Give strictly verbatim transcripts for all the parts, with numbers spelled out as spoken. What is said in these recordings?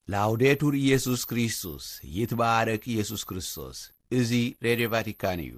ላውዴቱር ኢየሱስ ክርስቶስ ይትባረክ ኢየሱስ ክርስቶስ እዚ ሬዲዮ ቫቲካን እዩ።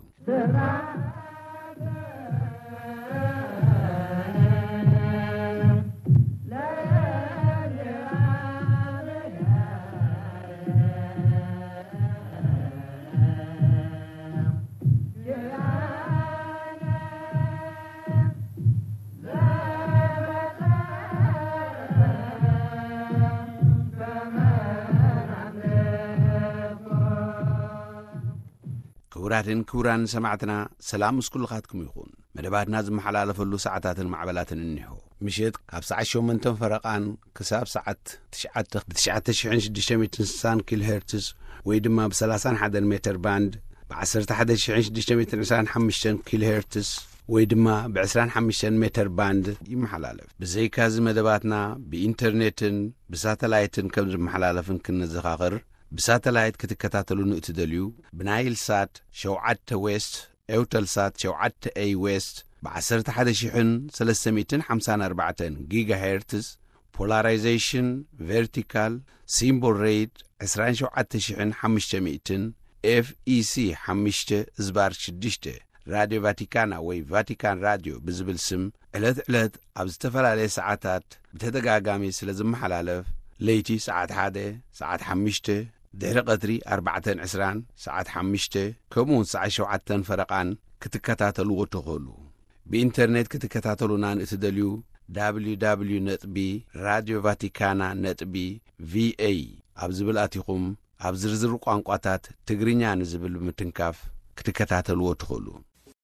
كوراتن كوران سمعتنا سلام مسكولخاتكم يخون مدباتنا زمحلالفلو ساعاتن معبلاتن انيحو مشيت كاب ساعه شومنتن فرقان كساب ساعات تشعات بتشعات تشعين شدشتميت انسان كيل هرتز ويدما بسلاسان حدا المتر باند بعسرت حدا شعين شدشتميت انسان حمشتن كيل هرتز ويدما بعسران حمشتن متر باند يمحلالف بزي كاز مدباتنا بإنترنتن بساتلايتن كم زمحلالفن كنا زخاغر بساتلايت كتكتاتلو نؤتدليو بنايل سات شوعات ويست اوتل سات شوعات اي ويست بعسرت حدا شحن سلسميتن حمسان اربعتن جيجا هيرتز بولارايزيشن فيرتيكال سيمبول ريت عسران شوعات شحن حمشتميتن اف اي سي حمشت زبار شدشته راديو فاتيكانا وي فاتيكان راديو بزبل سم علت علت عبزتفل عليه ساعتات بتدقاقامي سلزم حلالف ليتي ساعات حادة ساعات حمشته دهر قدري أربعة عسران ساعات حمشته كمون ساعة شوعتن فرقان كتكتاتلو وتغلو بإنترنت كتكتاتلو نان اتدليو دبليو دبليو دوت بي راديو فاتيكانا دوت بي في اي أبزبل آتيقوم أبزرزر قوانقواتات تقرينيان زبل متنكاف كتكتاتلو وتغلو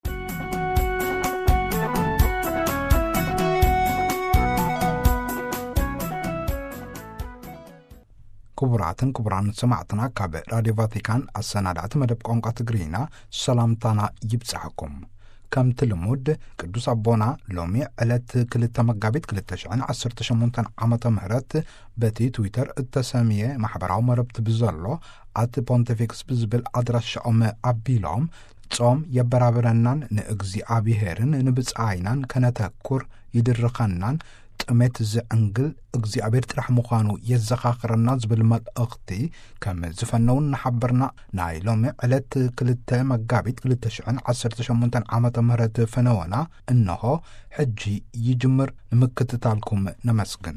كبراتن كبران سمعتنا كاب راديو فاتيكان السنادات مدب قنقة تقرينا سلامتنا يبصحكم كم تلمود قدوس أبونا لومي علت كلتا مقابت كلتا شعن عصر تشمونتن عمتا مهرات باتي تويتر التسامية محبراو مربط بزرلو عت بونتفيكس بزبل أدرس شعوم أبيلوم تصوم يبرابرنان نأغزي أبيهرن نبز آينان كانتاكور يدرخنان تمت زعنقل اغزي عبير ترح مقانو يزخاخرنا زبل مدأغتي كم زفنون نحبرنا نايلومي علت كلتا مقابت كلتا شعن عصر تشمونتن عامة مهرة فنوانا انه حجي يجمر نمكتتالكم نمسكن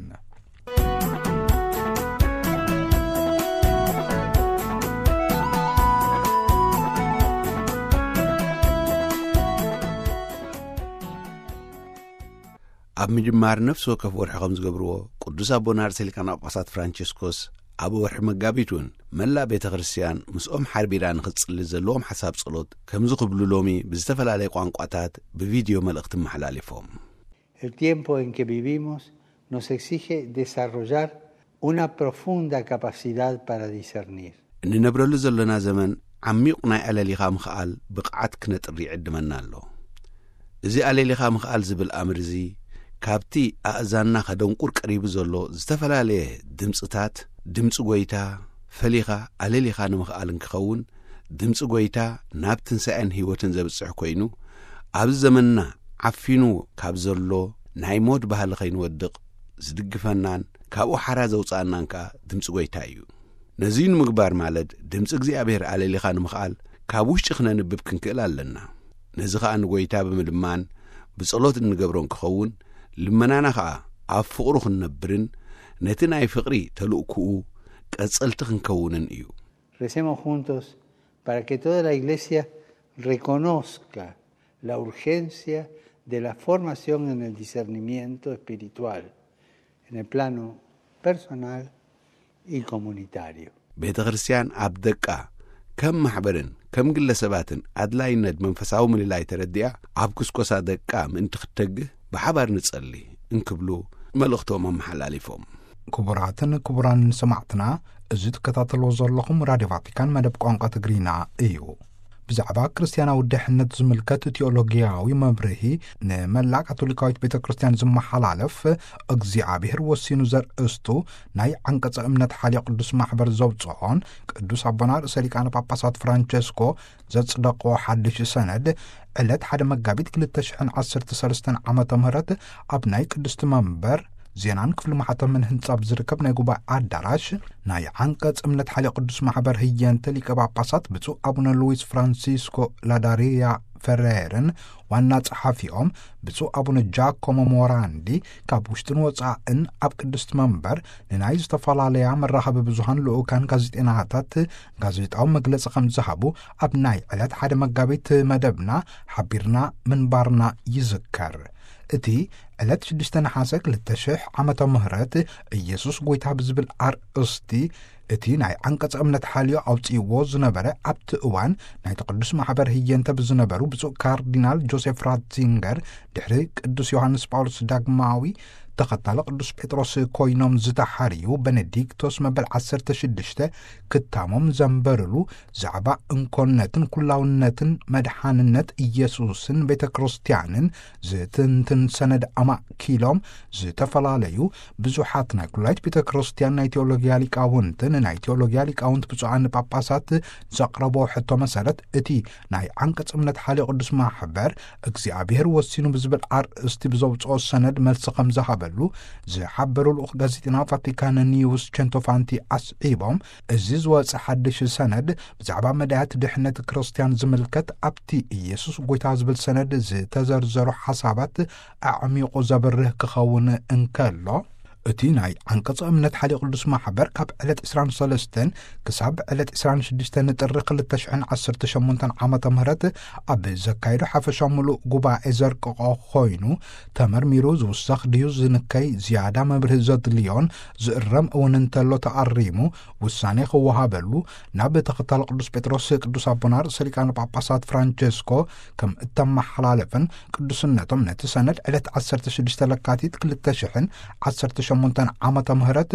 أب مجمار نفسه كف ورح خمس قبروه قدوس أبونا أرسلكان أبقصات فرانشيسكوس أبو ورح مقابيتون ملا بيت غرسيان مسؤوم حربيران خص اللي زلوهم حساب صلوت كمزو قبلو لومي بزتفل عليه قوانقواتات بفيديو ملقت محلالي فهم. El tiempo en que vivimos nos exige desarrollar una profunda capacidad para discernir. إن نبرلو زلنا زمن عميقنا ألا لغا مخال بقعات كنت الريعد منا له. إذي ألا لغا مخال زبل أمر زي كابتي أأزانا خدون قريب زلو زتفلا عليه دمسطات دمس قويتا فليغا أليليغا نمخالن كخون دمس قويتا نابتن سأن هيوتن زبصح كوينو أبز زمننا عفينو كاب زلو نايمود بهالغين ودق زدق فنان كابو حرازو صانانكا دمس قويتا يو نزين مقبار مالد دمس اقزي أبير أليليغا نمخال كابوش تخنا نبب كنكيلال لنا نزغا أن قويتا بملمان بصلوت نقبرون كخون لمنانا خا أفقرو خنبرن نتنا يفقري تلوكو كأسألتخن كونن إيو. Recemos juntos para que toda la Iglesia reconozca la urgencia de la formación en el discernimiento espiritual, en el plano personal y comunitario. بيت غرسيان أبدكا كم محبرن كم قل سباتن أدلاي ند منفساو من الله ترديا عبكسكوسا دكا من تختج بحبر نتصلي انكبلو ملغتو من محلالي فهم. كبراتن كبران سمعتنا ازيد كتاتلو زرلكم راديو فاتيكان مدب قنقة تقرينا ايو بزعبا كريستيانا ودحنت زملكات تيولوجياوي مبرهي نملا كاتوليكاويت بيتا كريستيان زم حلالف اغزي عبير وسينو زر استو ناي عنقص امنت حالي قدوس محبر زوبصون قدوس ابونا رساليكان باباسات فرانشيسكو زصدقو حدش سند علت حدا مقابيت كلتشحن عصر تسلستن عامة مهرت ابناي قدست منبر ዜናን ክፍሊ ማሕተም ምን ህንጻብ ዝርከብ ናይ ጉባኤ ኣዳራሽ ናይ ዓንቀጽ እምነት ሓይሊ ቅዱስ ማሕበር ህየንተ ሊቀ ጳጳሳት ብፁዕ አቡነ ሉዊስ ፍራንሲስኮ ላዳሪያ ፈሬርን ዋና ጸሓፊኦም ብፁዕ አቡነ ጃኮሞ ሞራንዲ ካብ ውሽጥን ወጻእን ኣብ ቅድስት መንበር ንናይ ዝተፈላለያ መራኸቢ ብዙሃን ልኡካን ጋዜጤናታት ጋዜጣዊ መግለጺ ከም ዝሃቡ ኣብ ናይ ዕለት ሓደ መጋቢት መደብና ሓቢርና ምንባርና ይዝከር። እቲ ዕለት ሽዱሽተ ነሓሰ ክልተ ሽሕ ዓመተ ምህረት ኢየሱስ ጐይታ ብዝብል ኣርእስቲ እቲ ናይ ዓንቀጽ እምነት ሓልዮ ኣውፂዎ ዝነበረ ኣብቲ እዋን ናይቲ ቅዱስ ማሕበር ህየንተ ብዝነበሩ ብፁዕ ካርዲናል ጆሴፍ ራትዚንገር ድሕሪ ቅዱስ ዮሃንስ ጳውሎስ ዳግማዊ ተኸታሊ ቅዱስ ጴጥሮስ ኮይኖም ዝተሓርዩ ቤኔዲክቶስ መበል ዓሰርተ ሽዱሽተ ክታሞም ዘንበርሉ ዛዕባ እንኮነትን ኩላውነትን መድሓንነት ኢየሱስን ቤተ ክርስቲያንን ዝትንትን ሰነድ ኣማኪሎም ዝተፈላለዩ ብዙሓት ናይ ኩላይት ቤተ ክርስቲያን ናይ ቴዎሎግያ ሊቃውንትን ናይ ቴዎሎግያ ሊቃውንት ብፁዓን ጳጳሳት ዘቕረቦ ሕቶ መሰረት እቲ ናይ ዓንቀጽ እምነት ሓልዮ ቅዱስ ማሕበር እግዚኣብሔር ወሲኑ ብዝብል ኣርእስቲ ብዘውፅኦ ሰነድ መልሲ ከም ዝሃበ ዝሓበሩ ልኡኽ ጋዜጤና ቫቲካን ኒውስ ቸንቶፋንቲ ኣስዒቦም እዚ ዝወፅእ ሓድሽ ሰነድ ብዛዕባ መዳያት ድሕነት ክርስቲያን ዝምልከት ኣብቲ ኢየሱስ ጐይታ ዝብል ሰነድ ዝተዘርዘሩ ሓሳባት ኣዕሚቑ ዘብርህ ክኸውን እንከሎ እቲ ናይ ዓንቀጽ እምነት ሓልዮ ቅዱስ ማሕበር ካብ ዕለት ዕስራን ሰለስተ ክሳብ ዕለት ዕስራን ሽዱሽተ ጥሪ ክልተ ሽሕን ዓሰርተ ሸሞንተ ዓመተ ምህረት ኣብ ዘካይዶ ሓፈሻዊ ምሉእ ጉባኤ ዘርቅቆ ኮይኑ ተመርሚሩ ዝውሳኽ ድዩ ዝንከይ ዝያዳ መብርህ ዘድልዮን ዝእረም እውን እንተሎ ተኣሪሙ ውሳኔ ክወሃበሉ ናብ ተኸታሊ ቅዱስ ጴጥሮስ ቅዱስ ኣቦና ርእሰ ሊቃነ ጳጳሳት ፍራንቸስኮ ከም እተመሓላለፈን ቅዱስነቶም ነቲ ሰነድ ዕለት ዓሰርተ ሽዱሽተ ለካቲት ክልተ ሽሕን ዓሰርተ ሸሞንተ ዓመተ ምህረት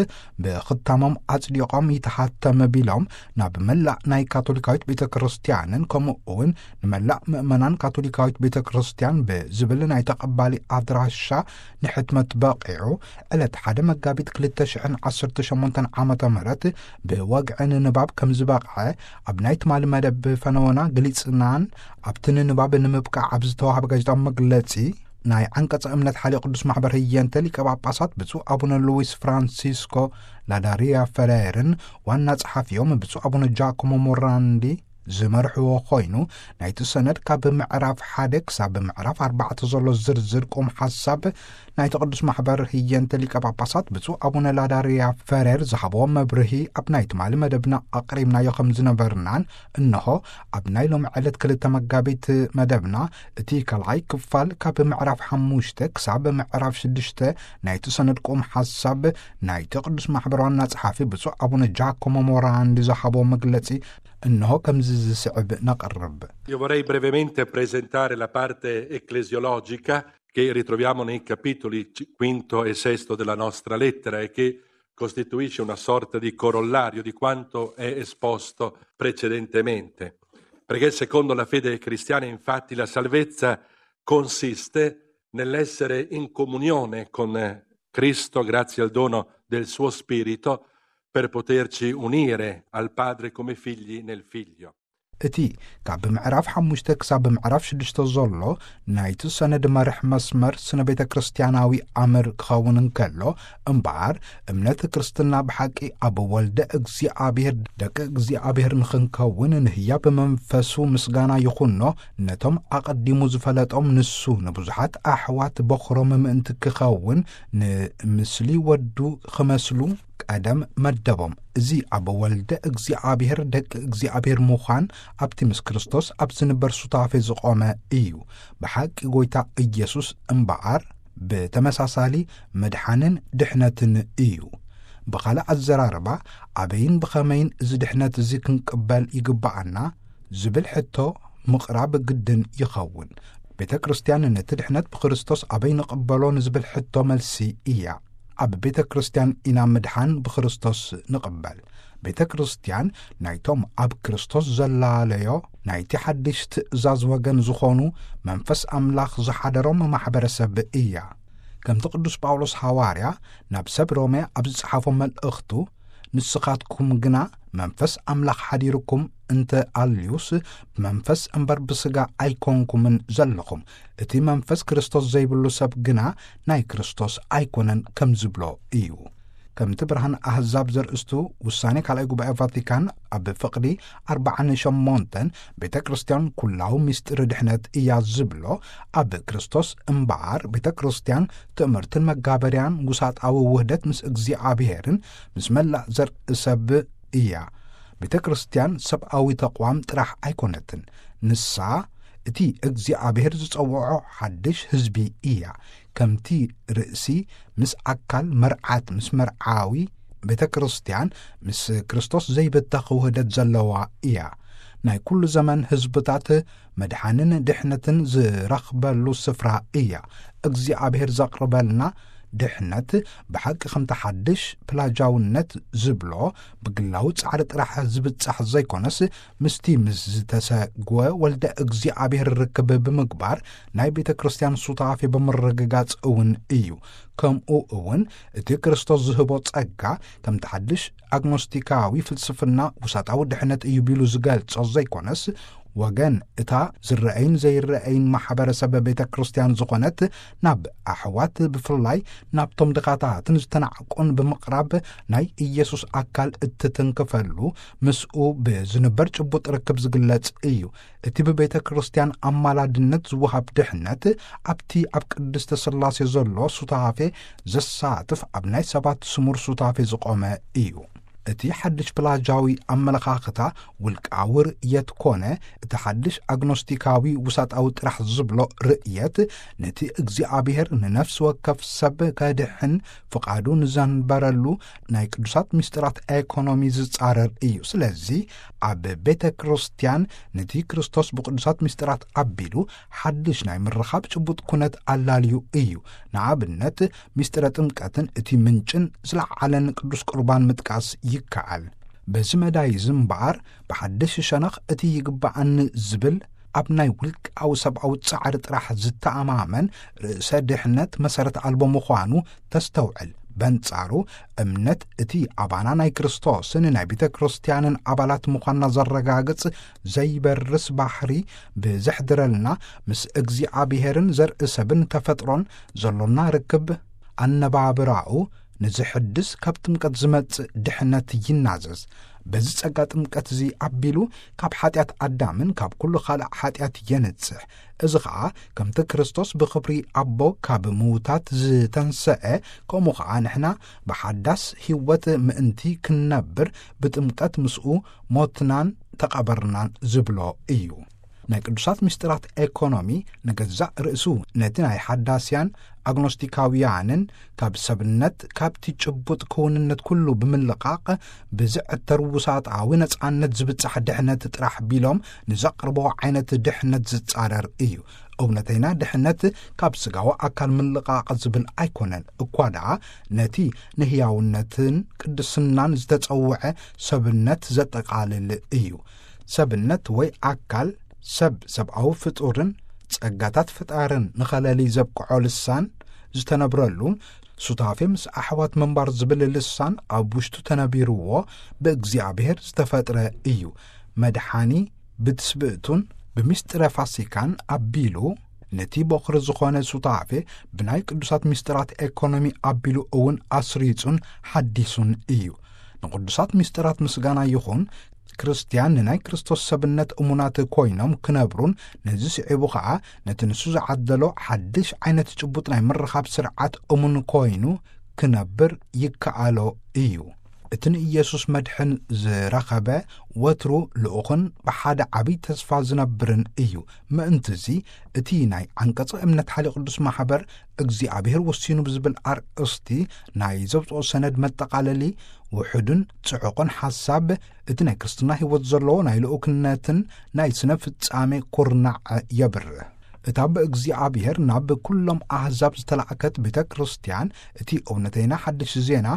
ብኽታሞም ኣጽዲቖም ይተሓተመ ቢሎም ናብ መላእ ናይ ካቶሊካዊት ቤተ ክርስቲያንን ከምኡ እውን ንመላእ ምእመናን ካቶሊካዊት ቤተ ክርስቲያን ብዝብል ናይ ተቐባሊ ኣድራሻ ንሕትመት በቂዑ ዕለት ሓደ መጋቢት ክልተ ሽሕን ዓሰርተ ሸሞንተ ዓመተ ምህረት ብወግዕን ንባብ ከም ዝበቕዐ ኣብ ናይ ትማሊ መደብ ፈነወና ገሊጽናን ኣብቲ ንባብ ንምብቃዕ ኣብ ዝተዋህበ ጋዜጣዊ መግለጺ ናይ ዓንቀጽ እምነት ሓልዮ ቅዱስ ማሕበር ህየንተ ሊቀ ጳጳሳት ብፁዕ አቡነ ሉዊስ ፍራንሲስኮ ላዳሪያ ፈሬርን ዋና ጸሓፊዮም ብፁዕ አቡነ ጃኮሞ ሞራንዲ ዝመርሕዎ ኮይኑ ናይቲ ሰነድ ካብ ምዕራፍ ሓደ ክሳብ ምዕራፍ ኣርባዕተ ዘሎ ዝርዝር ቁም ሓሳብ ናይቲ ቅዱስ ማሕበር ህየንተ ሊቀ ጳጳሳት ብፁዕ አቡነ ላዳሪያ ፈሬር ዝሃብዎ መብርሂ ኣብ ናይ ትማሊ መደብና ኣቕሪብናዮ ከም ዝነበርናን እንሆ ኣብ ናይ ሎሚ ዕለት ክልተ መጋቢት መደብና እቲ ካልኣይ ክፋል ካብ ምዕራፍ ሓሙሽተ ክሳብ ምዕራፍ ሽዱሽተ ናይቲ ሰነድ ቁም ሓሳብ ናይቲ ቅዱስ ማሕበር ዋና ጸሓፊ ብፁዕ አቡነ ጃኮሞ ሞራንዲ ዝሃብዎ መግለጺ እንሆ ከምዚ ዝስዕብ ነቐርብ። Io vorrei brevemente presentare la parte ecclesiologica che ritroviamo nei capitoli quinto e sesto della nostra lettera e che costituisce una sorta di corollario di quanto è esposto precedentemente. Perché secondo la fede cristiana, infatti, la salvezza consiste nell'essere in comunione con Cristo grazie al dono del suo Spirito per poterci unire al Padre come figli nel Figlio. እቲ ካብ ምዕራፍ ሓሙሽተ ክሳብ ምዕራፍ ሽዱሽተ ዘሎ ናይቲ ሰነድ መርሕ መስመር ስነ ቤተ ክርስቲያናዊ ኣምር ክኸውን እንከሎ እምበኣር እምነት ክርስትና ብሓቂ ኣብ ወልደ እግዚኣብሔር ደቂ እግዚኣብሔር ንኽንከውን ንህያብ መንፈሱ ምስጋና ይኹኖ ነቶም ኣቐዲሙ ዝፈለጦም ንሱ ንብዙሓት ኣሕዋት በኽሮም ምእንቲ ክኸውን ንምስሊ ወዱ ክመስሉ ቀደም መደቦም እዚ ኣብ ወልደ እግዚኣብሔር ደቂ እግዚኣብሔር ምዃን ኣብቲ ምስ ክርስቶስ ኣብ ዝንበር ሱታፌ ዝቖመ እዩ ብሓቂ ጐይታ ኢየሱስ እምበኣር ብተመሳሳሊ መድሓንን ድሕነትን እዩ ብኻልእ ኣዘራርባ ኣበይን ብኸመይን እዚ ድሕነት እዚ ክንቅበል ይግባኣና ዝብል ሕቶ ምቕራብ ግድን ይኸውን ቤተ ክርስቲያን ነቲ ድሕነት ብክርስቶስ ኣበይ ንቕበሎ ንዝብል ሕቶ መልሲ እያ ኣብ ቤተ ክርስቲያን ኢና ምድሓን ብክርስቶስ ንቕበል ቤተ ክርስቲያን ናይቶም ኣብ ክርስቶስ ዘላለዮ ናይቲ ሓድሽ ትእዛዝ ወገን ዝኾኑ መንፈስ ኣምላኽ ዝሓደሮም ማሕበረሰብ እያ ከምቲ ቅዱስ ጳውሎስ ሐዋርያ ናብ ሰብ ሮሜ ኣብ ዝጸሓፎ መልእኽቱ ንስኻትኩም ግና መንፈስ ኣምላኽ ሓዲርኩም እንተ ኣልዩስ ብመንፈስ እምበር ብስጋ ኣይኮንኩምን ዘለኹም እቲ መንፈስ ክርስቶስ ዘይብሉ ሰብ ግና ናይ ክርስቶስ ኣይኮነን ከም ዝብሎ እዩ ከምቲ ብርሃን ኣሕዛብ ዘርእስቱ ውሳኔ ካልኣይ ጉባኤ ቫቲካን ኣብ ፍቕዲ ኣርባዓን ሸሞንተን ቤተ ክርስቲያን ኩላዊ ምስጢሪ ድሕነት እያ ዝብሎ ኣብ ክርስቶስ እምበኣር ቤተ ክርስቲያን ትእምርትን መጋበርያን ውሳጣዊ ውህደት ምስ እግዚኣብሔርን ምስ መላእ ዘርኢ ሰብ እያ ቤተ ክርስቲያን ሰብኣዊ ተቋም ጥራሕ ኣይኮነትን ንሳ እቲ እግዚኣብሔር ዝጸውዖ ሓድሽ ህዝቢ እያ ከምቲ ርእሲ ምስ ኣካል መርዓት ምስ መርዓዊ ቤተ ክርስቲያን ምስ ክርስቶስ ዘይበተኽ ውህደት ዘለዋ እያ ናይ ኩሉ ዘመን ህዝብታት መድሓንን ድሕነትን ዝረኽበሉ ስፍራ እያ እግዚኣብሔር ዘቕርበልና ድሕነት ብሓቂ ከምቲ ሓድሽ ፕላጃውነት ዝብሎ ብግላዊ ጻዕሪ ጥራሕ ዝብጻሕ ዘይኮነስ ምስቲ ምስ ዝተሰግወ ወልደ እግዚኣብሔር ርክብ ብምግባር ናይ ቤተ ክርስቲያን ሱታፌ ብምርግጋጽ እውን እዩ ከምኡ እውን እቲ ክርስቶስ ዝህቦ ጸጋ ከምቲ ሓድሽ ኣግኖስቲካዊ ፍልስፍና ውሳጣዊ ድሕነት እዩ ቢሉ ዝገልጾ ዘይኮነስ ወገን እታ ዝረአይን ዘይረአይን ማሕበረሰብ ቤተ ክርስቲያን ዝኾነት ናብ ኣሕዋት ብፍላይ ናብቶም ድኻታትን ዝተናዕቆን ብምቕራብ ናይ ኢየሱስ ኣካል እትትንክፈሉ ምስኡ ብዝንበር ጭቡጥ ርክብ ዝግለጽ እዩ እቲ ብቤተ ክርስቲያን ኣማላድነት ዝወሃብ ድሕነት ኣብቲ ኣብ ቅድስተ ሥላሴ ዘሎ ሱታፌ ዘሳትፍ ኣብ ናይ ሰባት ስሙር ሱታፌ ዝቆመ እዩ እቲ ሓድሽ ፕላጃዊ ኣመለኻኽታ ውልቃዊ ርእየት ኮነ እቲ ሓድሽ ኣግኖስቲካዊ ውሳጣዊ ጥራሕ ዝብሎ ርእየት ነቲ እግዚኣብሔር ንነፍሲ ወከፍ ሰብ ከድሕን ፍቓዱ ንዘንበረሉ ናይ ቅዱሳት ምስጢራት ኢኮኖሚ ዝጻረር እዩ ስለዚ ኣብ ቤተ ክርስቲያን ነቲ ክርስቶስ ብቅዱሳት ምስጢራት ኣቢሉ ሓድሽ ናይ ምርኻብ ጭቡጥ ኩነት ኣላልዩ እዩ ንኣብነት ምስጢረ ጥምቀትን እቲ ምንጭን ዝለዓለን ቅዱስ ቁርባን ምጥቃስ ይከኣል በዚ መዳይ ዝምበኣር ብሓድሽ ሸነኽ እቲ ይግባኣኒ ዝብል ኣብ ናይ ውልቃዊ ሰብኣዊ ጻዕሪ ጥራሕ ዝተኣማመን ርእሰ ድሕነት መሰረት ኣልቦ ምዃኑ ተስተውዕል በንጻሩ እምነት እቲ ኣባና ናይ ክርስቶስን ናይ ቤተ ክርስቲያንን ኣባላት ምዃንና ዘረጋግጽ ዘይበርስ ባሕሪ ብዘሕድረልና ምስ እግዚኣብሔርን ዘርኢ ሰብን ተፈጥሮን ዘሎና ርክብ ኣነባብራኡ ንዝሕድስ ካብ ጥምቀት ዝመጽእ ድሕነት ይናዘዝ በዚ ጸጋ ጥምቀት እዚ ኣቢሉ ካብ ሓጢኣት ኣዳምን ካብ ኩሉ ካልእ ሓጢኣት የንጽሕ እዚ ኸዓ ከምቲ ክርስቶስ ብኽብሪ ኣቦ ካብ ምዉታት ዝተንስአ ከምኡ ኸዓ ንሕና ብሓዳስ ህይወት ምእንቲ ክንነብር ብጥምቀት ምስኡ ሞትናን ተቐበርናን ዝብሎ እዩ ናይ ቅዱሳት ምስጢራት ኢኮኖሚ ንገዛእ ርእሱ ነቲ ናይ ሓዳስያን ኣግኖስቲካውያንን ካብ ሰብነት ካብቲ ጭቡጥ ክውንነት ኩሉ ብምልቓቕ ብዝዕተር ውሳጣዊ ነጻነት ዝብጻሕ ድሕነት ጥራሕ ቢሎም ንዘቕርቦ ዓይነት ድሕነት ዝጻረር እዩ እውነተይና ድሕነት ካብ ስጋዊ ኣካል ምልቓቕ ዝብል ኣይኮነን እኳ ደኣ ነቲ ንህያውነትን ቅድስናን ዝተጸውዐ ሰብነት ዘጠቓልል እዩ ሰብነት ወይ ኣካል ሰብ ሰብኣዊ ፍጡርን ጸጋታት ፍጣርን ንኸለሊ ዘብቅዖ ልሳን ዝተነብረሉን ሱታፌ ምስ ኣሕዋት መንባር ዝብል ልሳን ኣብ ውሽጡ ተነቢርዎ ብእግዚኣብሔር ዝተፈጥረ እዩ መድሓኒ ብትስብእቱን ብምስጢረ ፋሲካን ኣቢሉ ነቲ በኽሪ ዝኾነ ሱታፌ ብናይ ቅዱሳት ምስጢራት ኢኮኖሚ ኣቢሉ እውን ኣስሪጹን ሓዲሱን እዩ ንቅዱሳት ምስጢራት ምስጋና ይኹን ክርስቲያን ንናይ ክርስቶስ ሰብነት እሙናት ኮይኖም ክነብሩን ነዚ ስዒቡ ኸዓ ነቲ ንሱ ዝዓደሎ ሓድሽ ዓይነት ጭቡጥ ናይ ምርኻብ ስርዓት እሙን ኮይኑ ክነብር ይከኣሎ እዩ እቲ ንኢየሱስ መድሕን ዝረኸበ ወትሩ ልኡኽን ብሓደ ዓብይ ተስፋ ዝነብርን እዩ ምእንቲ እዚ እቲ ናይ ዓንቀጽ እምነት ሓሊ ቅዱስ ማሕበር እግዚኣብሔር ወሲኑ ብዝብል ኣርእስቲ ናይ ዘብጽኦ ሰነድ መጠቓለሊ ውሕዱን ጽዑቕን ሓሳብ እቲ ናይ ክርስትና ህይወት ዘለዎ ናይ ልኡክነትን ናይ ስነ ፍጻሜ ኩርናዕ የብርህ እታ ብእግዚኣብሔር ናብ ኩሎም ኣሕዛብ ዝተላእከት ቤተ ክርስቲያን እቲ እውነተይና ሓድሽ ዜና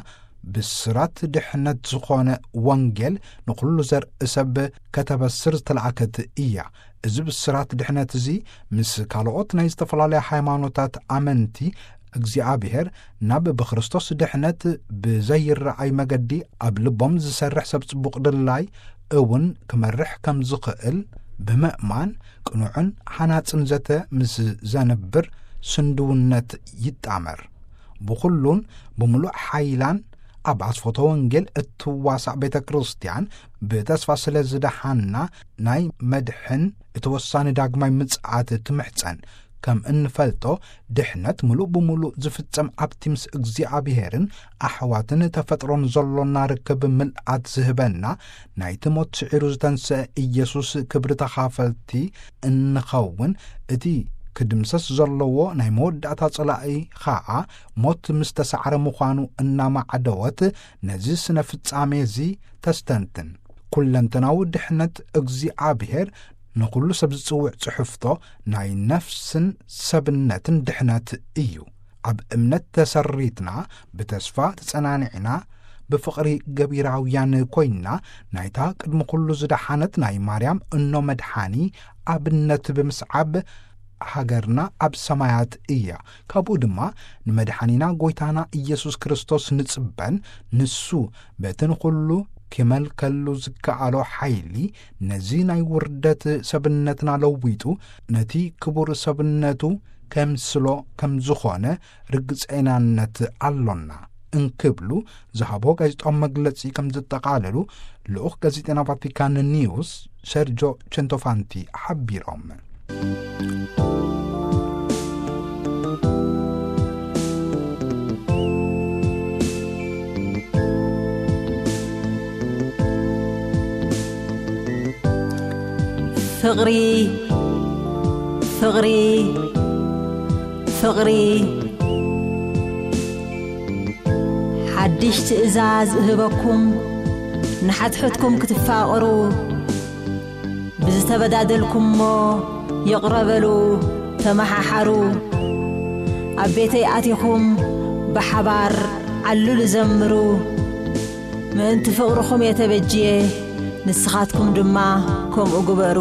ብስራት ድሕነት ዝኾነ ወንጌል ንኩሉ ዘርኢ ሰብ ከተበስር ዝተላእከት እያ እዚ ብስራት ድሕነት እዚ ምስ ካልኦት ናይ ዝተፈላለየ ሃይማኖታት ኣመንቲ እግዚኣብሔር ናብ ብክርስቶስ ድሕነት ብዘይረኣይ መገዲ ኣብ ልቦም ዝሰርሕ ሰብ ጽቡቕ ድላይ እውን ክመርሕ ከም ዝኽእል ብምእማን ቅኑዕን ሓናጽን ዘተ ምስ ዘነብር ስንድውነት ይጣመር ብኹሉን ብምሉእ ሓይላን ኣብ ኣስፎቶ ወንጌል እትዋሳዕ ቤተ ክርስቲያን ብተስፋ ስለ ዝደሓና ናይ መድሕን እትወሳኒ ዳግማይ ምጽኣት ትምሕፀን ከም እንፈልጦ ድሕነት ምሉእ ብምሉእ ዝፍጸም ኣብቲ ምስ እግዚኣብሔርን ኣሕዋትን ተፈጥሮን ዘሎና ርክብ ምልኣት ዝህበና ናይቲ ሞት ስዒሩ ዝተንስአ ኢየሱስ ክብሪ ተኻፈልቲ እንኸውን እቲ ክድምሰስ ዘለዎ ናይ መወዳእታ ጸላኢ ኸዓ ሞት ምስ ተሰዓረ ምዃኑ እናማዓደወት ነዚ ስነ ፍጻሜ እዚ ተስተንትን ኩለንተናዊ ድሕነት እግዚኣብሔር ንኹሉ ሰብ ዝጽውዕ ጽሑፍቶ ናይ ነፍስን ሰብነትን ድሕነት እዩ ኣብ እምነት ተሰሪትና ብተስፋ ተጸናኒዕና ብፍቕሪ ገቢራውያን ኮይንና ናይታ ቅድሚ ኩሉ ዝደሓነት ናይ ማርያም እኖ መድሓኒ ኣብነት ብምስዓብ ሃገርና ኣብ ሰማያት እያ ካብኡ ድማ ንመድሓኒና ጐይታና ኢየሱስ ክርስቶስ ንጽበን ንሱ በትን ኩሉ ክመልከሉ ዝከኣሎ ሓይሊ ነዚ ናይ ውርደት ሰብነትና ለዊጡ ነቲ ክቡር ሰብነቱ ከምስሎ ከም ዝኾነ ርግጸናነት ኣሎና እንክብሉ ዝሃቦ ጋዜጣዊ መግለጺ ከም ዘጠቓለሉ ልኡኽ ጋዜጠና ቫቲካን ኒውስ ሰርጆ ቸንቶፋንቲ ሓቢሮም فقري فقري فقري حدش تئزاز هبكم نحتحتكم كتفاقروا بزتبدادلكم مو يقربلوا تمححروا عبيتي آتيكم بحبار علو لزمروا ما انت فقركم يتبجيه ንስኻትኩም ድማ ከምኡ ግበሩ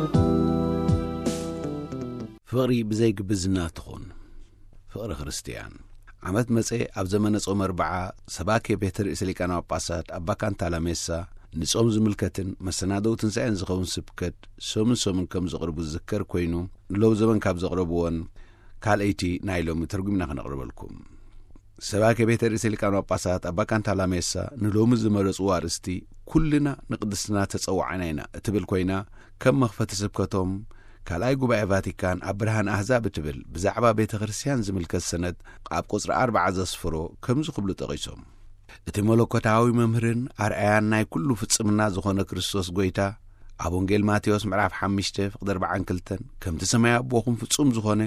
ፍቕሪ ብዘይግብዝና ትኹን ፍቕሪ ክርስቲያን ዓመት መጽ ኣብ ዘመነ ጾም ኣርባዓ ሰባኬ ቤተ ርእሰ ሊቃነ ጳጳሳት ኣባ ካንታላሜሳ ንጾም ዝምልከትን መሰናደው ትንሣኤን ዝኸውን ስብከት ሶምን ሶምን ከም ዘቕርቡ ዝዝከር ኮይኑ ሎብ ዘመን ካብ ዘቕረብዎን ካልአይቲ ናይ ሎሚ ትርጉምና ክነቕርበልኩም ሰባኬ ቤተ ርእሰ ሊቃነ ጳጳሳት ኣባ ካንታላሜሳ ንሎሚ ዝመረጽዎ ኣርእስቲ ኩልና ንቅድስና ተጸዋዕና ኢና እትብል ኮይና ከም መኽፈቲ ስብከቶም ካልኣይ ጉባኤ ቫቲካን ኣብ ብርሃን ኣሕዛብ እትብል ብዛዕባ ቤተ ክርስቲያን ዝምልከት ሰነድ ኣብ ቁጽሪ ኣርባዓ ዘስፍሮ ከም ዝኽብሉ ጠቒሶም እቲ መለኮታዊ መምህርን ኣርአያን ናይ ኩሉ ፍጽምና ዝኾነ ክርስቶስ ጐይታ ኣብ ወንጌል ማቴዎስ ምዕራፍ ሓሙሽተ ፍቕዲ ኣርባዓን ክልተን ከምቲ ሰማይ ኣቦኹም ፍጹም ዝኾነ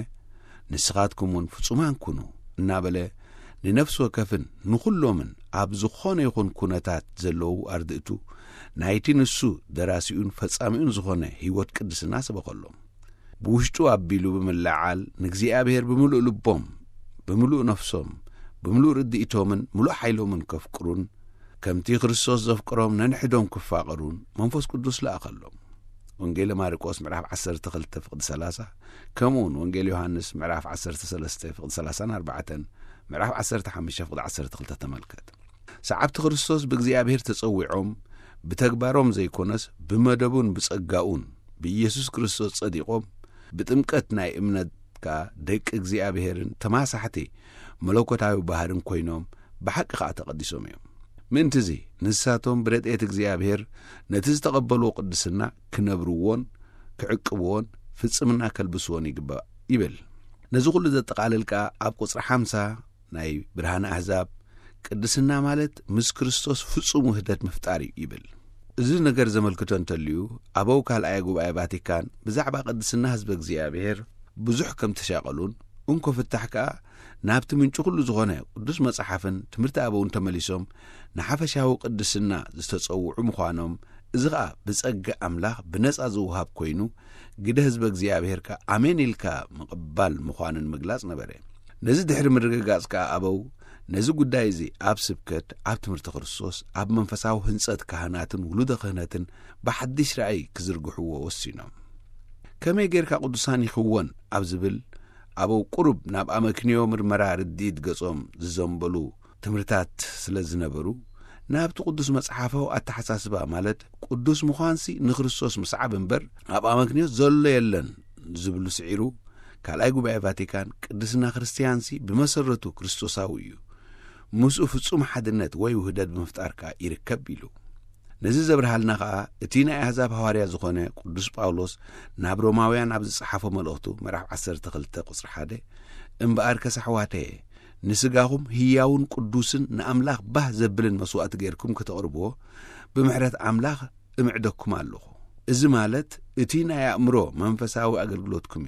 ንስኻትኩም እውን ፍጹማን ኩኑ እናበለ ንነፍስ ወከፍን ንኹሎምን ኣብ ዝኾነ ይኹን ኩነታት ዘለዉ ኣርድእቱ ናይቲ ንሱ ደራሲኡን ፈጻሚኡን ዝኾነ ህይወት ቅድስና ሰበኸሎም ብውሽጡ ኣቢሉ ብምልዓል ንእግዚኣብሔር ብምሉእ ልቦም ብምሉእ ነፍሶም ብምሉእ ርድኢቶምን ምሉእ ሓይሎምን ከፍቅሩን ከምቲ ክርስቶስ ዘፍቅሮም ነንሕዶም ክፋቐሩን መንፈስ ቅዱስ ለኣኸሎም ወንጌል ማርቆስ ምዕራፍ ዓሰርተ ክልተ ፍቕዲ ሰላሳ ከምኡውን ወንጌል ዮሐንስ ምዕራፍ ዓሰርተ ሰለስተ ፍቕዲ ሰላሳን ኣርባዕተን ምዕራፍ ዓሰርተ ሓሙሽተ ፍቕዲ ዓሰርተ ክልተ ተመልከት ሰዓብቲ ክርስቶስ ብእግዚኣብሔር ተጸዊዖም ብተግባሮም ዘይኮነስ ብመደቡን ብጸጋኡን ብኢየሱስ ክርስቶስ ጸዲቖም ብጥምቀት ናይ እምነትካ ደቂ እግዚኣብሔርን ተማሳሕቲ መለኮታዊ ባህርን ኮይኖም ብሓቂ ከዓ ተቐዲሶም እዮም ምእንቲ እዚ ንሳቶም ብረድኤት እግዚኣብሔር ነቲ ዝተቐበልዎ ቅድስና ክነብርዎን ክዕቅብዎን ፍጽምና ከልብስዎን ይግባእ ይብል ነዚ ኩሉ ዘጠቓልልካ ኣብ ቁጽሪ ሓምሳ ናይ ብርሃን ኣሕዛብ ቅድስና ማለት ምስ ክርስቶስ ፍጹም ውህደት ምፍጣር ይብል እዚ ነገር ዘመልክቶ እንተልዩ ኣበው ካልኣይ ጉባኤ ቫቲካን ብዛዕባ ቅድስና ህዝቢ እግዚኣብሔር ብዙሕ ከም ተሻቐሉን እንኮ ፍታሕ ከዓ ናብቲ ምንጭ ኩሉ ዝኾነ ቅዱስ መጽሓፍን ትምህርቲ ኣበውን ተመሊሶም ንሓፈሻዊ ቅድስና ዝተጸውዑ ምዃኖም እዚ ከዓ ብጸጋ ኣምላኽ ብነጻ ዝውሃብ ኮይኑ ግደ ህዝቢ እግዚኣብሔር ከዓ ኣሜን ኢልካ ምቕባል ምዃንን ምግላጽ ነበረ ነዚ ድሕሪ ምርግጋጽ ከዓ ኣበው ነዚ ጉዳይ እዚ ኣብ ስብከት ኣብ ትምህርቲ ክርስቶስ ኣብ መንፈሳዊ ህንጸት ካህናትን ውሉደ ክህነትን ብሓድሽ ራእይ ክዝርግሕዎ ወሲኖም ከመይ ጌርካ ቅዱሳን ይኽወን ኣብ ዝብል أبو قرب ناب أمكنيو مرمرا رديد قصوم زنبلو تمرتات سلزنبرو ناب تقدس مصحافه أتحساسبا مالت قدس مخانسي نخرسوس مصعب انبر أب أمكنيو زل يلن زبلو سعيرو كالاي قبعي فاتيكان قدسنا خريستيانسي بمسرتو كريستوساويو مسؤ فصوم حدنت وي وهدد بمفتاركا يركب يلو نزي زبرهالنا خا اتينا احزاب حواريا زخونه قدوس باولوس ناب روماويان اب صحافه ملؤتو مرح عشرة تخلته قصر حاده امبار كسحواته نسغاهم هياون قدوسن ناملاخ باه زبلن مسوات غيركم كتقربو بمحرت املاخ امعدكم الله እዚ ማለት اتينا يامرو منفساوي اغلغلوتكم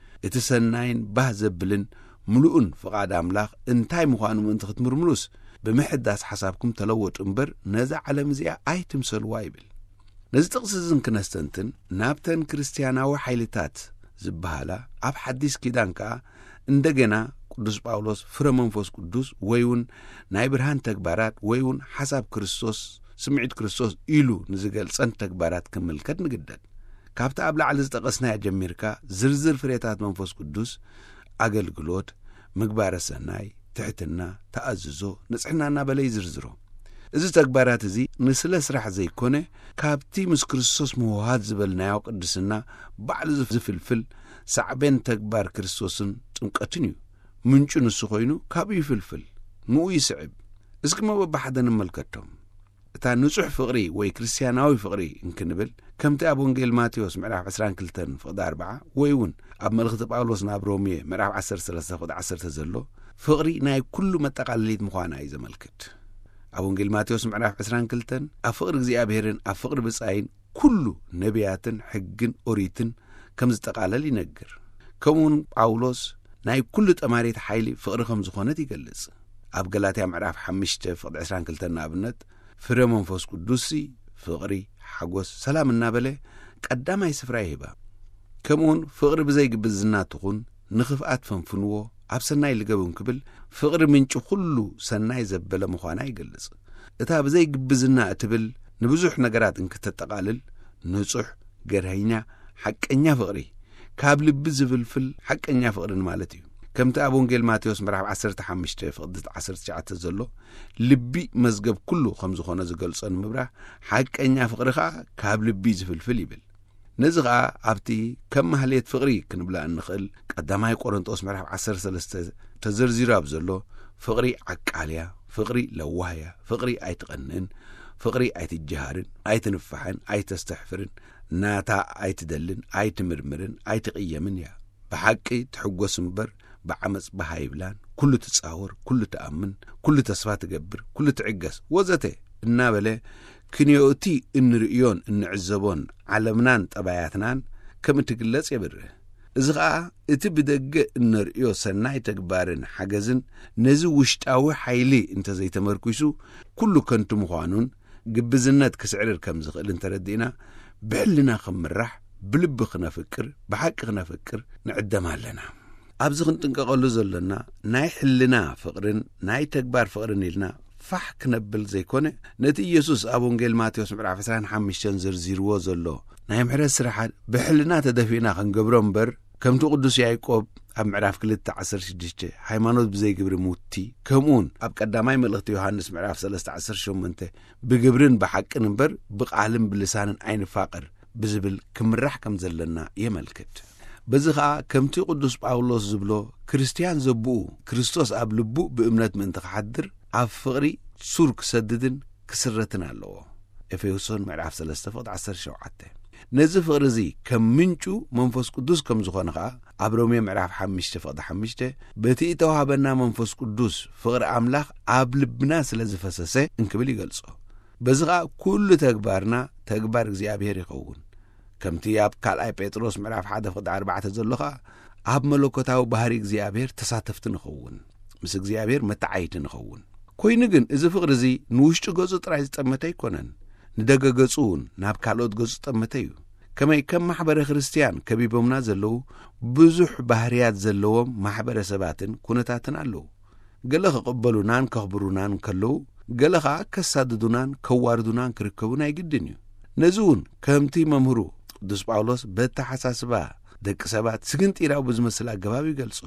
اتسناين باه زبلن ملؤن فقاد املاخ انتاي مخانو انت ختمرملوس بمحداس حسابكم تلوط انبر نزع علم زيا ايتم سلوايبل نزي تقصزن كنستنتن نابتن كريستياناو حيلتات زبهالا اب حديث كيدانكا اندغنا قدوس باولوس فرمنفوس قدوس ويون ناي برهان تكبارات ويون حساب كريستوس سمعت كريستوس إلو نزغل صن تكبارات كملكت نقدد كابتا ابلا على زتقسنا جميركا زرزر فريتات منفوس قدوس አገልግሎት ምግባረ ሰናይ ትሕትና ተአዝዞ ንጽሕናና በላይ ዝርዝሮ እዚ ተግባራት እዚ ንስለ ስራሕ ዘይኮነ ካብቲ ምስ ክርስቶስ ምውሃድ ዝበልናዮ ቅድስና ባዕሉ ዝፍልፍል ሳዕበን ተግባር ክርስቶስን ጥምቀትን እዩ ምንጩ ንሱ ኮይኑ ካብ ይፍልፍል ንኡ ይስዕብ እስኪ መበባሕደ ንመልከቶም እታ ንጹሕ ፍቕሪ ወይ ክርስቲያናዊ ፍቕሪ እንክንብል ከምቲ ኣብ ወንጌል ማቴዎስ ምዕራፍ عشرة وعشرين ፍቕዲ أربعة ወይ እውን ኣብ መልእኽቲ ጳውሎስ ናብ ሮሜ ምዕራፍ عشرة وثلاثين ፍቕዲ عشرة ዘሎ ፍቕሪ ናይ ኩሉ መጠቃለሊት ምዃና እዩ ዘመልክት ኣብ ወንጌል ማቴዎስ ምዕራፍ عشرة وعشرين ኣብ ፍቕሪ እግዚአብሔርን ኣብ ፍቕሪ ብጻይን ኩሉ ነቢያትን ሕግን ኦሪትን ከም ዝጠቃለል ይነግር ከምኡውን ጳውሎስ ናይ ኩሉ ጠማሪት ሓይሊ ፍቕሪ ከም ዝኾነት ይገልጽ ኣብ ገላትያ ምዕራፍ خمسة ፍቕዲ عشرة وعشرين ኣብነት ፍረ መንፈስ ቅዱስ ፍቕሪ ሓጎስ ሰላም እናበለ ቀዳማይ ስፍራ ይህባ ከምኡን ፍቕሪ ብዘይ ግብዝና ትኹን ንኽፍኣት ፈንፍንዎ ኣብ ሰናይ ልገብን ክብል ፍቕሪ ምንጭ ኩሉ ሰናይ ዘበለ ምዃና ይገልጽ እታ ብዘይ ግብዝና እትብል ንብዙሕ ነገራት እንክትጠቃልል ንጹሕ ገርሃኛ ሓቀኛ ፍቕሪ ካብ ልቢ ዝፍልፍል ሓቀኛ ፍቕርን ማለት እዩ ከምቲ ኣብ ወንጌል ማቴዎስ ምዕራፍ عشرة وخمسة ፍቕዲ عشرة وتسعة ዘሎ ልቢ መዝገብ ኩሉ ከም ዝኾነ ዝገልጾን ምብራህ ሓቀኛ ፍቕሪ ኸኣ ካብ ልቢ ዝፍልፍል ይብል ነዚ ኸኣ ኣብቲ ከም ማህሌት ፍቕሪ ክንብላ እንኽእል ቀዳማይ ቆሮንጦስ ምዕራፍ عشرة وثلاثين ተዘርዚሩ ኣብ ዘሎ ፍቕሪ ዓቃልያ ፍቕሪ ለዋህያ ፍቕሪ ኣይትቐንዕን ፍቕሪ ኣይትጀሃርን ኣይትንፋሕን ኣይተስተሕፍርን ናታ ኣይትደልን ኣይትምርምርን ኣይትቕየምን እያ ብሓቂ ትሕጐስ እምበር بعمص بهايبلان كل تصاور كل تأمن كل تصفى تقبر كل تعجز وزته النابلة كنيوتي النريون النعزبون علمنان طبيعتنان كم تقلص يبره إذا اتبدق النريو سناي تكبارن حجزن نزو وشتاوي حيلي انت زي تمركزو كله كنتم مخانون جبزنات كسعر كم زغل انت ردينا بحلنا خمرح بلبخنا فكر بحقنا فكر نعدم لنا أبز خنتنققل زلنا ناي حلنا فقرن ناي تكبار فقرن لنا فحك نبل زي كونه نتي يسوس أبو نجيل ماتيوس معرف سان حمش تنزر زيرو زلو ناي محرس سرحة بحلنا تدفينا خنقبرون بر كم تقدس يعقوب أب معرف كلتا عصر شديشته حيمانوت بزي قبر موتي كمون أب قداماي ملغت يوحنس معرف ثلاثة عشر شو منته بقبرن بحق نمبر بق عالم بلسان عين فاقر بزبل كم الرح كم زلنا يملكت بزخا كمتي قدوس باولوس زبلو كريستيان زبو كريستوس اب لبو بامنات من تحضر اب فقري سورك سددن كسرتنا لو افيوسون معرف ثلاثة فقد عشر شوعته نزف فقرزي كم منچو منفس قدوس كم زخونخا اب رومي معرف خمسة فقد خمسة بتي توهبنا منفس قدوس فقر املاح اب لبنا سلازفسسه انكبل يغلصو بزخا كل تكبارنا تكبار እግዚአብሔር ይኸውን كمتي أب كالاي بيتروس معرف حدا فقد أربعة زلخا أب ملوكتاو بحري እግዚአብሔር تساتفت نخون مس እግዚአብሔር متعايت نخون كوينغن إذا فقرزي نوشت غزو طراي زطمتاي كونن ندغ غصون ناب كالوت غزو طمتايو كما كم محبر ክርስቲያን كبيبمنا زلو بزح بحريات زلوم محبر سباتن كونتاتن አለው ገለኸ قبلونان كخبرونان كلو ገለኸ كساددونان كواردونان كركبون አይግድን ነዙን ከምቲ መምሩ ቅዱስ ጳውሎስ በተሐሳስባ ደቂ ሰባት ስግንጢራው ብዝመስል ኣገባብ ይገልጾ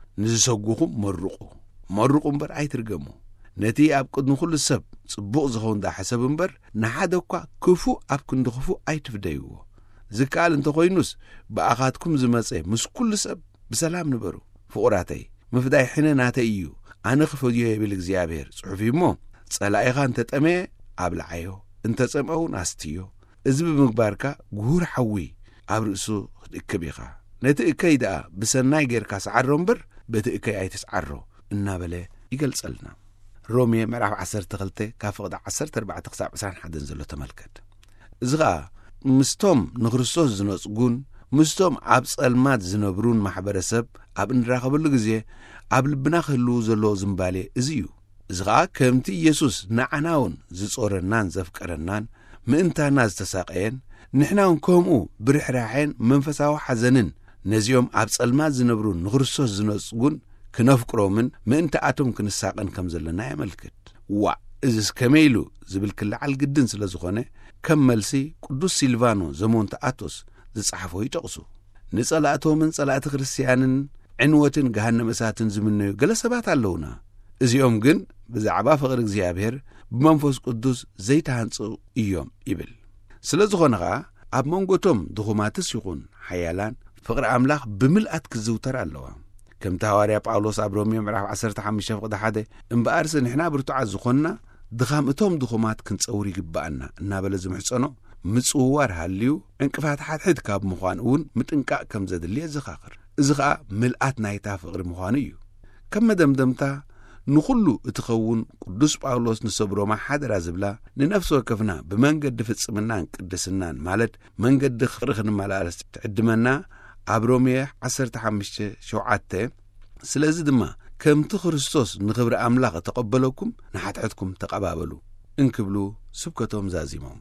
ንዝሰጉኹም መርቑ መርቑ እምበር ኣይትርገሙ ነቲ ኣብ ቅድሚ ኩሉ ሰብ ጽቡቕ ዝኸውን ዳሓሰብ እምበር ንሓደ እኳ ክፉእ ኣብ ክንዲ ክፉእ ኣይትፍደይዎ ዝከኣል እንተኾይኑስ ብኣኻትኩም ዝመጸ ምስ ኩሉ ሰብ ብሰላም ንበሩ ፍቑራተይ ምፍዳይ ሕነ ናተይ እዩ ኣነ ክፈድዮ የብል እግዚኣብሔር ጽሑፍ እሞ ጸላኢኻ እንተጠመየ ኣብልዓዮ እንተጸምአውን ኣስትዮ እዚ ብምግባርካ ጉሁር ሓዊ ኣብ ርእሱ ክትእክብ ኢኻ ነቲ እከይ ደኣ ብሰናይ ጌርካ ሰዓሮ እምበር በቲ እከይ ኣይትስዓሮ እናበለ ይገልጸልና ሮሜ ምዕራፍ ዓሰርተ ክልተ ካብ ፍቕዲ ዓሰርተ ኣርባዕተ ክሳብ ዕስራን ሓደን ዘሎ ተመልከት እዚ ኸኣ ምስቶም ንክርስቶስ ዝነጽጉን ምስቶም ኣብ ጸልማት ዝነብሩን ማሕበረሰብ ኣብ እንራኸበሉ ግዜ ኣብ ልብና ክህልው ዘሎ ዝምባሌ እዚ እዩ እዚ ኸኣ ከምቲ ኢየሱስ ንዓናውን ዝጾረናን ዘፍቀረናን ምእንታና ዝተሳቀየን ንሕናውን ከምኡ ብርሕራሕን መንፈሳዊ ሓዘንን ነዚኦም ኣብ ጸልማት ዝነብሩን ንክርስቶስ ዝነጽጉን ክነፍቅሮምን ምእንታኣቶም ክንሳቀን ከም ዘለና የመልክት ዋ እዚስ ከመይ ኢሉ ዝብል ክለዓል ግድን ስለ ዝኾነ ከም መልሲ ቅዱስ ሲልቫኖ ዘሞንተኣቶስ ዝጸሓፎ ይጠቕሱ ንጸላእቶምን ጸላእቲ ክርስቲያንን ዕንወትን ገሃነመ እሳትን ዝምነዩ ገለ ሰባት ኣለውና እዚኦም ግን ብዛዕባ ፍቕሪ እግዚኣብሔር ብመንፈስ ቅዱስ ዘይተሃንጽኡ እዮም ይብል ስለ ዝኾነ ኸዓ ኣብ መንጎቶም ድኹማትስ ይኹን ሓያላን ፍቕሪ ኣምላኽ ብምልኣት ክዝውተር ኣለዋ ከምቲ ሐዋርያ ጳውሎስ ኣብ ሮሜ ምዕራፍ ዓሰርተ ሓሙሽተ ፍቕዲ ሓደ እምበኣርሲ ንሕና ብርቱዓት ዝኾንና ድኻም እቶም ድኹማት ክንጸውር ይግባአና እናበለ ዝምሕፀኖ ምጽዋር ሃልዩ ዕንቅፋት ሓድሕድ ካብ ምዃን እውን ምጥንቃቕ ከም ዘድልየ ዘኻኽር እዚ ኸኣ ምልኣት ናይታ ፍቕሪ ምዃኑ እዩ ከም መደምደምታ ንኹሉ እትኸውን ቅዱስ ጳውሎስ ንሰብሮማ ሓደራ ዝብላ ንነፍሲ ወከፍና ብመንገዲ ፍጽምናን ቅድስናን ማለት መንገዲ ፍቕሪ ክንመላለስ ትዕድመና ኣብ ሮሜ ዓሰርተ ሓሙሽተ ሸውዓተ ስለዚ ድማ ከምቲ ክርስቶስ ንኽብሪ ኣምላኽ ተቐበለኩም ንሓትሕትኩም ተቐባበሉ እንክብሉ ስብከቶም ዛዚሞም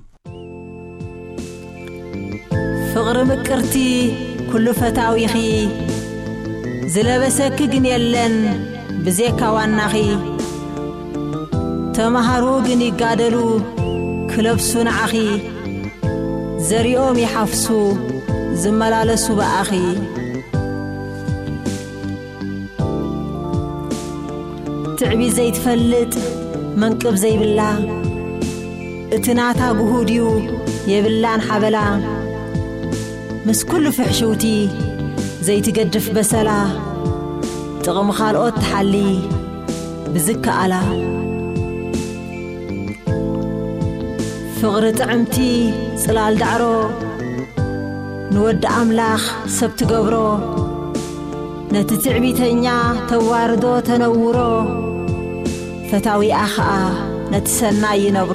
ፍቕሪ ምቅርቲ ኩሉ ፈታዊኺ ዝለበሰኪ ግን የለን ብዜካ ዋናኺ ተማሃሩ ግን ይጋደሉ ክለብሱ ንዓኺ ዘሪኦም ይሓፍሱ ዝመላለሱ በኣኺ ትዕቢ ዘይትፈልጥ መንቅብ ዘይብላ እትናታ ጉሁድዩ የብላን ሓበላ ምስ ኩሉ ፍሕሽውቲ ዘይትገድፍ በሰላ ጥቕሚ ካልኦት ተሓሊ ብዝከኣላ ፍቕሪ ጥዕምቲ ጽላል ዳዕሮ ንወዲ ኣምላኽ ሰብ ትገብሮ ነቲ ትዕቢተኛ ተዋርዶ ተነውሮ ፈታዊኣ ኸኣ ነቲ ሰናይ ይነብሮ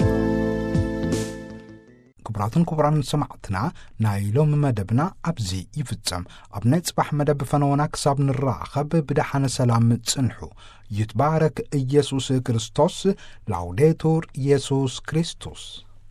ክቡራትን ክቡራን ሰማዕትና ናይ ሎሚ መደብና ኣብዚ ይፍጸም ኣብ ናይ ጽባሕ መደብ ፈነወና ክሳብ ንራኸብ ብድሓነ ሰላም ጽንሑ ይትባረክ ኢየሱስ ክርስቶስ ላውዴቱር ኢየሱስ ክርስቶስ